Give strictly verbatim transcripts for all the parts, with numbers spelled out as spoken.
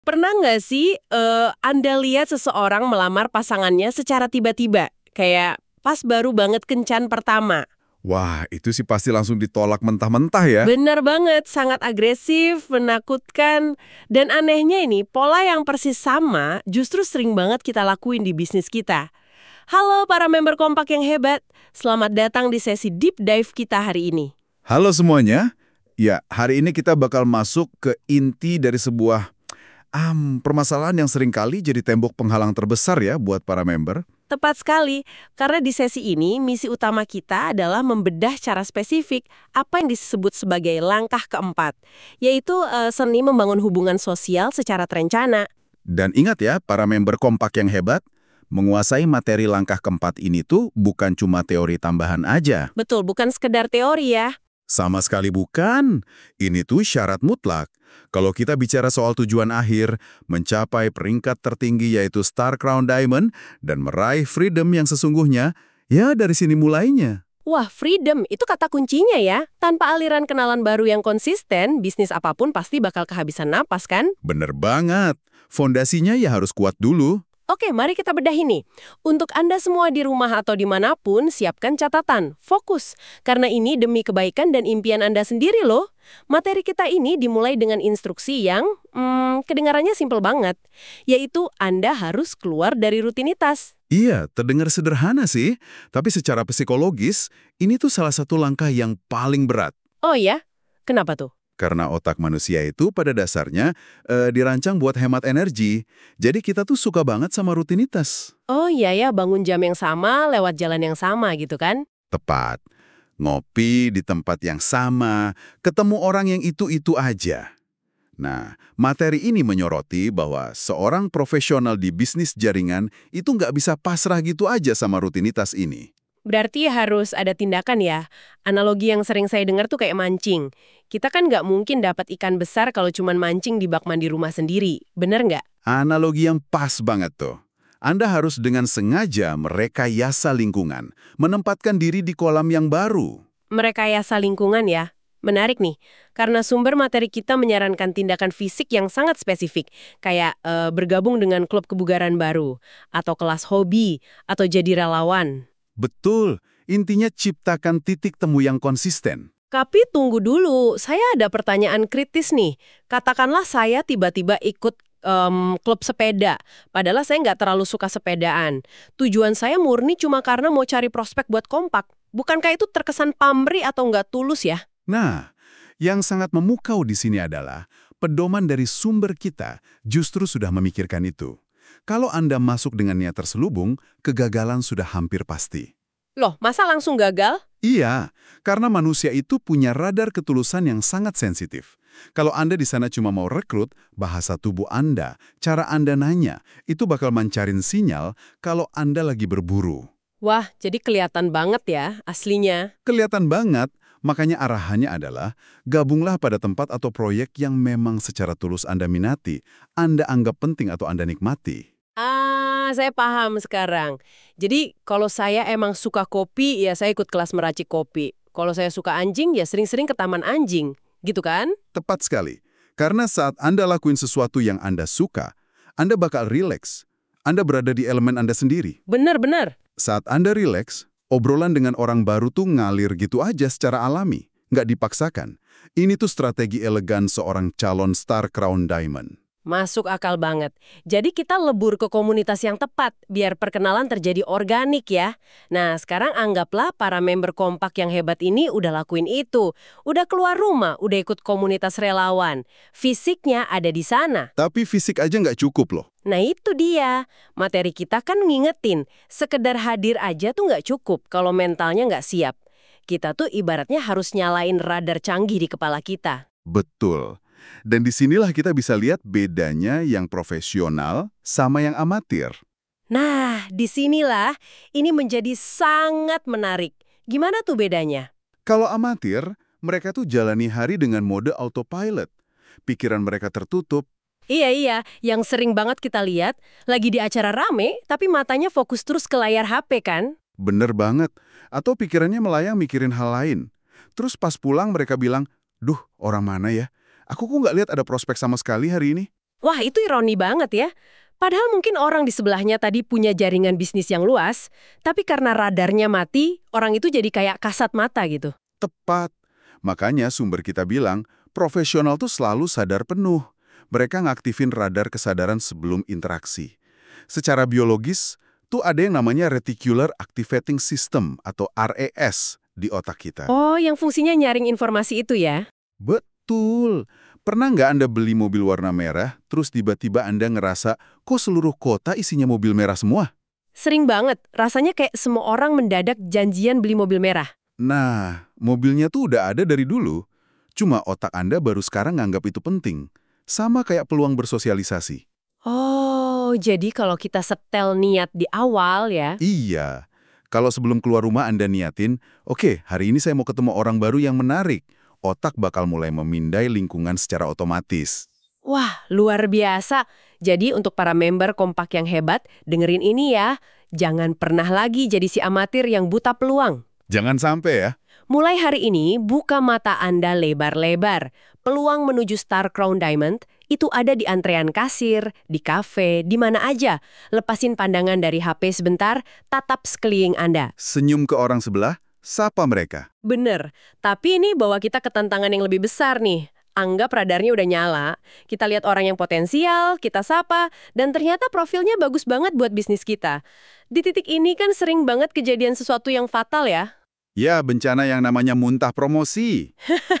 Pernah nggak sih eh, Anda lihat seseorang melamar pasangannya secara tiba-tiba? Kayak pas baru banget kencan pertama. Wah, itu sih pasti langsung ditolak mentah-mentah ya. Bener banget, sangat agresif, menakutkan. Dan anehnya ini, pola yang persis sama justru sering banget kita lakuin di bisnis kita. Halo para member Kompak yang hebat, selamat datang di sesi Deep Dive kita hari ini. Halo semuanya. Ya, hari ini kita bakal masuk ke inti dari sebuah um, permasalahan yang seringkali jadi tembok penghalang terbesar ya buat para member. Tepat sekali, karena di sesi ini misi utama kita adalah membedah cara spesifik apa yang disebut sebagai langkah keempat, yaitu eh, seni membangun hubungan sosial secara terencana. Dan ingat ya, para member Kompak yang hebat, menguasai materi langkah keempat ini tuh bukan cuma teori tambahan aja. Betul, bukan sekedar teori ya. Sama sekali bukan. Ini tuh syarat mutlak. Kalau kita bicara soal tujuan akhir, mencapai peringkat tertinggi yaitu Star Crown Diamond dan meraih freedom yang sesungguhnya, ya dari sini mulainya. Wah, freedom itu kata kuncinya ya. Tanpa aliran kenalan baru yang konsisten, bisnis apapun pasti bakal kehabisan napas kan? Bener banget. Fondasinya ya harus kuat dulu. Oke, mari kita bedah ini. Untuk Anda semua di rumah atau dimanapun, siapkan catatan, fokus. Karena ini demi kebaikan dan impian Anda sendiri loh. Materi kita ini dimulai dengan instruksi yang, hmm, kedengarannya simpel banget. Yaitu Anda harus keluar dari rutinitas. Iya, terdengar sederhana sih. Tapi secara psikologis, ini tuh salah satu langkah yang paling berat. Oh ya? Kenapa tuh? Karena otak manusia itu pada dasarnya eh, dirancang buat hemat energi. Jadi kita tuh suka banget sama rutinitas. Oh iya ya, bangun jam yang sama, lewat jalan yang sama gitu kan? Tepat. Ngopi di tempat yang sama, ketemu orang yang itu-itu aja. Nah, materi ini menyoroti bahwa seorang profesional di bisnis jaringan itu nggak bisa pasrah gitu aja sama rutinitas ini. Berarti harus ada tindakan ya. Analogi yang sering saya dengar tuh kayak mancing. Kita kan nggak mungkin dapat ikan besar kalau cuman mancing di bak mandi rumah sendiri. Bener nggak? Analogi yang pas banget tuh. Anda harus dengan sengaja merekayasa lingkungan, menempatkan diri di kolam yang baru. Merekayasa lingkungan ya. Menarik nih, karena sumber materi kita menyarankan tindakan fisik yang sangat spesifik, kayak eh, bergabung dengan klub kebugaran baru, atau kelas hobi, atau jadi relawan. Betul, intinya ciptakan titik temu yang konsisten. Tapi tunggu dulu, saya ada pertanyaan kritis nih. Katakanlah saya tiba-tiba ikut em, klub sepeda, padahal saya nggak terlalu suka sepedaan. Tujuan saya murni cuma karena mau cari prospek buat kompak. Bukankah itu terkesan pamrih atau nggak tulus ya? Nah, yang sangat memukau di sini adalah pedoman dari sumber kita justru sudah memikirkan itu. Kalau Anda masuk dengan niat terselubung, kegagalan sudah hampir pasti. Loh, masa langsung gagal? Iya, karena manusia itu punya radar ketulusan yang sangat sensitif. Kalau Anda di sana cuma mau rekrut, bahasa tubuh Anda, cara Anda nanya, itu bakal mancarin sinyal kalau Anda lagi berburu. Wah, jadi kelihatan banget ya aslinya. Kelihatan banget, makanya arahannya adalah gabunglah pada tempat atau proyek yang memang secara tulus Anda minati, Anda anggap penting atau Anda nikmati. Ah, saya paham sekarang. Jadi, kalau saya emang suka kopi, ya saya ikut kelas meracik kopi. Kalau saya suka anjing, ya sering-sering ke taman anjing. Gitu kan? Tepat sekali. Karena saat Anda lakuin sesuatu yang Anda suka, Anda bakal rileks. Anda berada di elemen Anda sendiri. Benar-benar. Saat Anda rileks, obrolan dengan orang baru tuh ngalir gitu aja secara alami. Nggak dipaksakan. Ini tuh strategi elegan seorang calon Star Crown Diamond. Masuk akal banget. Jadi kita lebur ke komunitas yang tepat, biar perkenalan terjadi organik ya. Nah, sekarang anggaplah para member kompak yang hebat ini udah lakuin itu. Udah keluar rumah, udah ikut komunitas relawan. Fisiknya ada di sana. Tapi fisik aja nggak cukup loh. Nah itu dia. Materi kita kan ngingetin, sekedar hadir aja tuh nggak cukup kalau mentalnya nggak siap. Kita tuh ibaratnya harus nyalain radar canggih di kepala kita. Betul. Dan disinilah kita bisa lihat bedanya yang profesional sama yang amatir. Nah, disinilah ini menjadi sangat menarik. Gimana tuh bedanya? Kalau amatir, mereka tuh jalani hari dengan mode autopilot. Pikiran mereka tertutup. Iya, iya. Yang sering banget kita lihat, lagi di acara rame, tapi matanya fokus terus ke layar H P kan? Bener banget. Atau pikirannya melayang mikirin hal lain. Terus pas pulang mereka bilang, duh, orang mana ya? Aku kok nggak lihat ada prospek sama sekali hari ini. Wah, itu ironi banget ya. Padahal mungkin orang di sebelahnya tadi punya jaringan bisnis yang luas, tapi karena radarnya mati, orang itu jadi kayak kasat mata gitu. Tepat. Makanya sumber kita bilang, profesional tuh selalu sadar penuh. Mereka ngaktifin radar kesadaran sebelum interaksi. Secara biologis, tuh ada yang namanya Reticular Activating System atau R A S di otak kita. Oh, yang fungsinya nyaring informasi itu ya? Betul. Pernah nggak Anda beli mobil warna merah, terus tiba-tiba Anda ngerasa, kok seluruh kota isinya mobil merah semua? Sering banget. Rasanya kayak semua orang mendadak janjian beli mobil merah. Nah, mobilnya tuh udah ada dari dulu. Cuma otak Anda baru sekarang nganggap itu penting. Sama kayak peluang bersosialisasi. Oh, jadi kalau kita setel niat di awal ya? Iya. Kalau sebelum keluar rumah Anda niatin, oke, hari ini saya mau ketemu orang baru yang menarik. Otak bakal mulai memindai lingkungan secara otomatis. Wah, luar biasa. Jadi untuk para member Kompak yang hebat, dengerin ini ya. Jangan pernah lagi jadi si amatir yang buta peluang. Jangan sampai ya. Mulai hari ini, buka mata Anda lebar-lebar. Peluang menuju Star Crown Diamond itu ada di antrean kasir, di kafe, di mana aja. Lepasin pandangan dari H P sebentar, tatap sekeliling Anda. Senyum ke orang sebelah, sapa mereka. Bener, tapi ini bawa kita ke tantangan yang lebih besar nih. Anggap radarnya udah nyala, kita lihat orang yang potensial, kita sapa, dan ternyata profilnya bagus banget buat bisnis kita. Di titik ini kan sering banget kejadian sesuatu yang fatal ya. Ya, bencana yang namanya muntah promosi.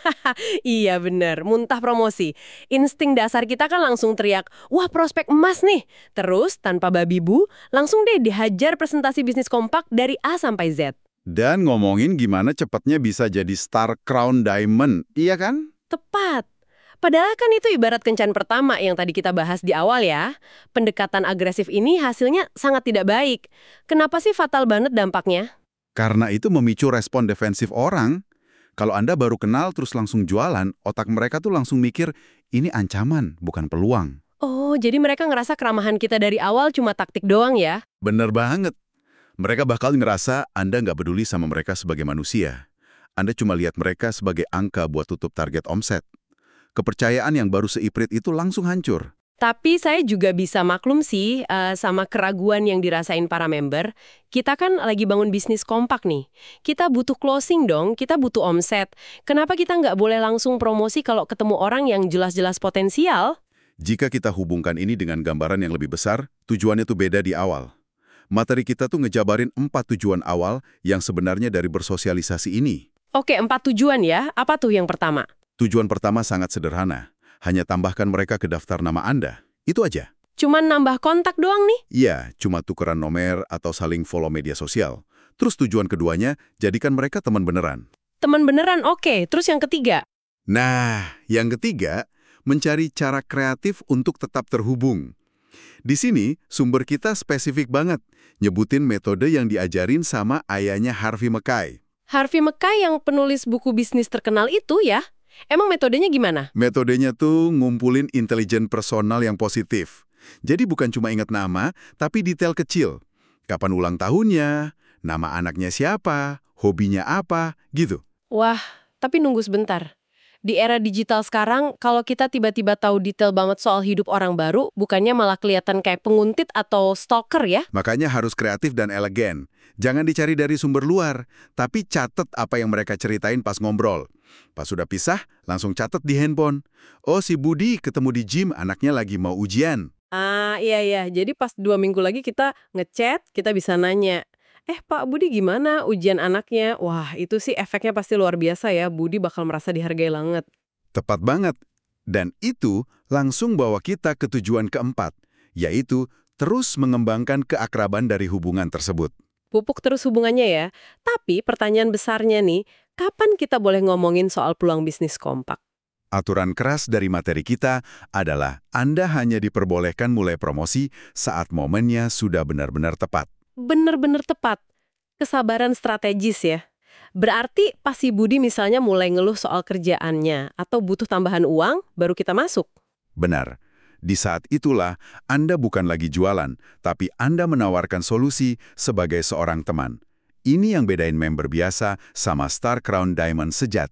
Iya bener, muntah promosi. Insting dasar kita kan langsung teriak, wah prospek emas nih. Terus, tanpa babi bu, langsung deh dihajar presentasi bisnis Kompak dari A sampai Z. Dan ngomongin gimana cepatnya bisa jadi Star Crown Diamond, iya kan? Tepat. Padahal kan itu ibarat kencan pertama yang tadi kita bahas di awal ya. Pendekatan agresif ini hasilnya sangat tidak baik. Kenapa sih fatal banget dampaknya? Karena itu memicu respon defensif orang. Kalau Anda baru kenal terus langsung jualan, otak mereka tuh langsung mikir, ini ancaman, bukan peluang. Oh, jadi mereka ngerasa keramahan kita dari awal cuma taktik doang ya? Bener banget. Mereka bakal ngerasa Anda nggak peduli sama mereka sebagai manusia. Anda cuma lihat mereka sebagai angka buat tutup target omset. Kepercayaan yang baru seiprit itu langsung hancur. Tapi saya juga bisa maklum sih uh, sama keraguan yang dirasain para member. Kita kan lagi bangun bisnis Kompak nih. Kita butuh closing dong, kita butuh omset. Kenapa kita nggak boleh langsung promosi kalau ketemu orang yang jelas-jelas potensial? Jika kita hubungkan ini dengan gambaran yang lebih besar, tujuannya tuh beda di awal. Materi kita tuh ngejabarin empat tujuan awal yang sebenarnya dari bersosialisasi ini. Oke, empat tujuan ya. Apa tuh yang pertama? Tujuan pertama sangat sederhana. Hanya tambahkan mereka ke daftar nama Anda. Itu aja. Cuman nambah kontak doang nih? Iya, cuma tukeran nomor atau saling follow media sosial. Terus tujuan keduanya, jadikan mereka teman beneran. Teman beneran, oke. Terus yang ketiga? Nah, yang ketiga, mencari cara kreatif untuk tetap terhubung. Di sini, sumber kita spesifik banget. Nyebutin metode yang diajarin sama ayahnya Harvey Mackay. Harvey Mackay yang penulis buku bisnis terkenal itu ya? Emang metodenya gimana? Metodenya tuh ngumpulin intelijen personal yang positif. Jadi bukan cuma ingat nama, tapi detail kecil. Kapan ulang tahunnya, nama anaknya siapa, hobinya apa, gitu. Wah, tapi nunggu sebentar. Di era digital sekarang, kalau kita tiba-tiba tahu detail banget soal hidup orang baru, bukannya malah kelihatan kayak penguntit atau stalker ya? Makanya harus kreatif dan elegan. Jangan dicari dari sumber luar, tapi catat apa yang mereka ceritain pas ngobrol. Pas sudah pisah, langsung catat di handphone. Oh, si Budi ketemu di gym, anaknya lagi mau ujian. Ah, iya iya. Jadi pas dua minggu lagi kita ngechat, kita bisa nanya, eh Pak Budi gimana ujian anaknya? Wah, itu sih efeknya pasti luar biasa ya. Budi bakal merasa dihargai banget. Tepat banget. Dan itu langsung bawa kita ke tujuan keempat, yaitu terus mengembangkan keakraban dari hubungan tersebut. Pupuk terus hubungannya ya. Tapi pertanyaan besarnya nih, kapan kita boleh ngomongin soal peluang bisnis Kompak? Aturan keras dari materi kita adalah Anda hanya diperbolehkan mulai promosi saat momennya sudah benar-benar tepat. Bener-bener tepat. Kesabaran strategis ya. Berarti pas si Budi misalnya mulai ngeluh soal kerjaannya atau butuh tambahan uang, baru kita masuk. Benar. Di saat itulah Anda bukan lagi jualan, tapi Anda menawarkan solusi sebagai seorang teman. Ini yang bedain member biasa sama Star Crown Diamond sejati.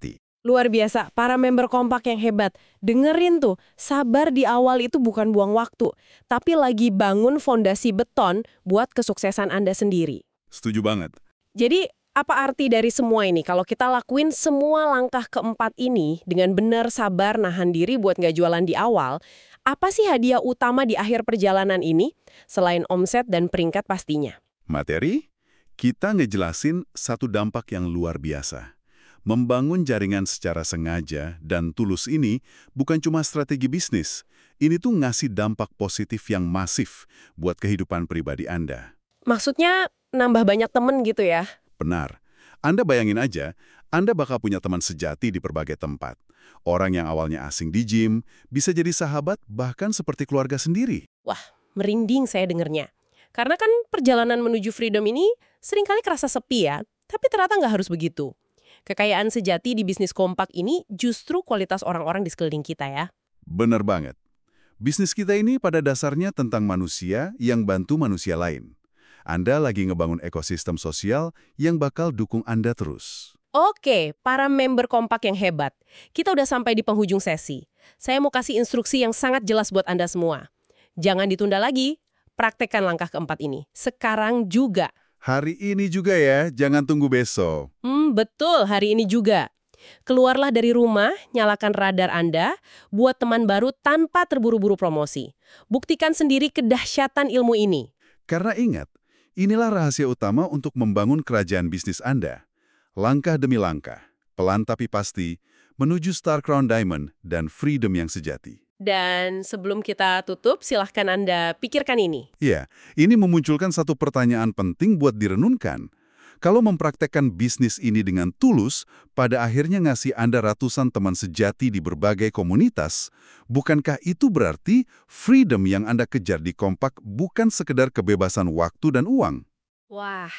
Luar biasa, para member kompak yang hebat. Dengerin tuh, sabar di awal itu bukan buang waktu, tapi lagi bangun fondasi beton buat kesuksesan Anda sendiri. Setuju banget. Jadi, apa arti dari semua ini? Kalau kita lakuin semua langkah keempat ini dengan benar sabar nahan diri buat nggak jualan di awal, apa sih hadiah utama di akhir perjalanan ini? Selain omset dan peringkat pastinya. Materi, kita ngejelasin satu dampak yang luar biasa. Membangun jaringan secara sengaja dan tulus ini bukan cuma strategi bisnis. Ini tuh ngasih dampak positif yang masif buat kehidupan pribadi Anda. Maksudnya nambah banyak temen gitu ya? Benar. Anda bayangin aja, Anda bakal punya teman sejati di berbagai tempat. Orang yang awalnya asing di gym, bisa jadi sahabat bahkan seperti keluarga sendiri. Wah, merinding saya dengernya. Karena kan perjalanan menuju freedom ini seringkali kerasa sepi ya, tapi ternyata nggak harus begitu. Kekayaan sejati di bisnis kompak ini justru kualitas orang-orang di sekeliling kita ya. Benar banget. Bisnis kita ini pada dasarnya tentang manusia yang bantu manusia lain. Anda lagi ngebangun ekosistem sosial yang bakal dukung Anda terus. Oke, para member kompak yang hebat. Kita udah sampai di penghujung sesi. Saya mau kasih instruksi yang sangat jelas buat Anda semua. Jangan ditunda lagi, praktekkan langkah keempat ini. Sekarang juga. Hari ini juga ya, jangan tunggu besok. Hmm, betul, hari ini juga. Keluarlah dari rumah, nyalakan radar Anda, buat teman baru tanpa terburu-buru promosi. Buktikan sendiri kedahsyatan ilmu ini. Karena ingat, inilah rahasia utama untuk membangun kerajaan bisnis Anda. Langkah demi langkah, pelan tapi pasti, menuju Star Crown Diamond dan freedom yang sejati. Dan sebelum kita tutup, silahkan Anda pikirkan ini. Iya, ini memunculkan satu pertanyaan penting buat direnungkan. Kalau mempraktekkan bisnis ini dengan tulus, pada akhirnya ngasih Anda ratusan teman sejati di berbagai komunitas, bukankah itu berarti freedom yang Anda kejar di kompak bukan sekedar kebebasan waktu dan uang? Wah,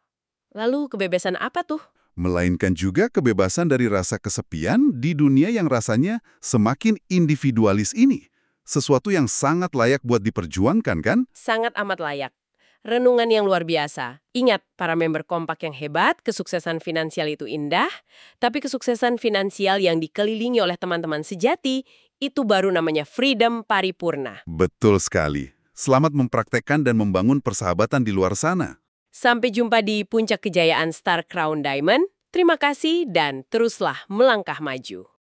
lalu kebebasan apa tuh? Melainkan juga kebebasan dari rasa kesepian di dunia yang rasanya semakin individualis ini. Sesuatu yang sangat layak buat diperjuangkan, kan? Sangat amat layak. Renungan yang luar biasa. Ingat, para member kompak yang hebat, kesuksesan finansial itu indah, tapi kesuksesan finansial yang dikelilingi oleh teman-teman sejati, itu baru namanya freedom paripurna. Betul sekali. Selamat mempraktekkan dan membangun persahabatan di luar sana. Sampai jumpa di puncak kejayaan Star Crown Diamond. Terima kasih dan teruslah melangkah maju.